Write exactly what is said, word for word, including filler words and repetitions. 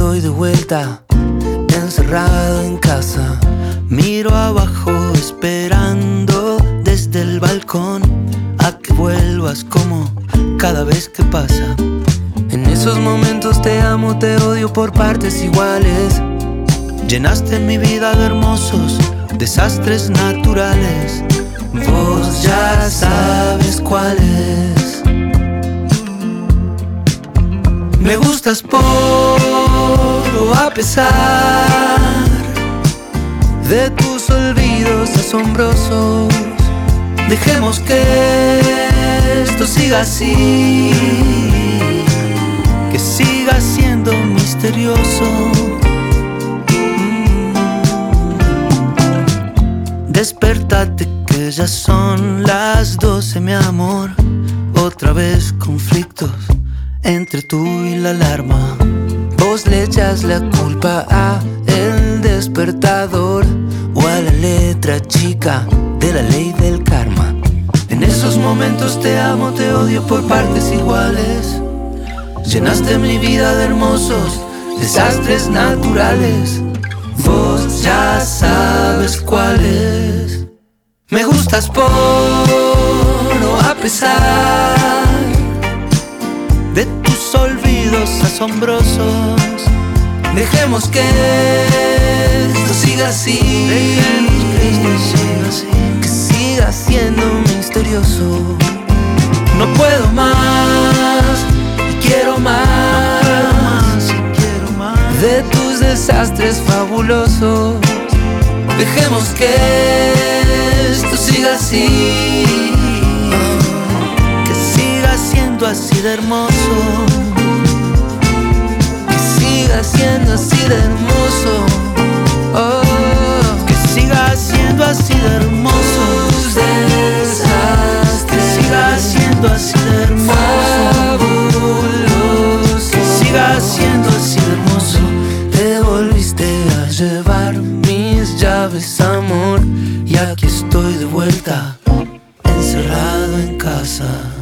estoy de vuelta, encerrado en casa. Miro abajo esperando desde el balcón a que vuelvas como cada vez que pasa. En esos momentos te amo, te odio por partes iguales. Llenaste mi vida de hermosos desastres naturales. Vos ya sabes cuáles. Me gustas por o a pesar de tus olvidos asombrosos. Dejemos que esto siga así, que siga siendo misterioso. mm. Despertate que ya son las doce, mi amor. Otra vez conflictos entre tú y la alarma. Vos le echas la culpa a el despertador o a la letra chica de la ley del karma. En esos momentos te amo, te odio por partes iguales. Llenaste mi vida de hermosos desastres naturales. Vos ya sabes cuáles. Me gustas por o a pesar de tus olvidos asombrosos. Dejemos que esto siga así, que esto siga así, que siga siendo misterioso. No puedo más, y quiero más, quiero más de tus desastres fabulosos. Dejemos que esto siga así, que siga siendo así de hermoso, que siga siendo así de hermoso, oh, que siga siendo así de hermoso, desastres, que siga siendo así de hermoso, fabuloso, que siga siendo así de hermoso. Te volviste a llevar mis llaves, amor, y aquí estoy de vuelta, encerrado en casa.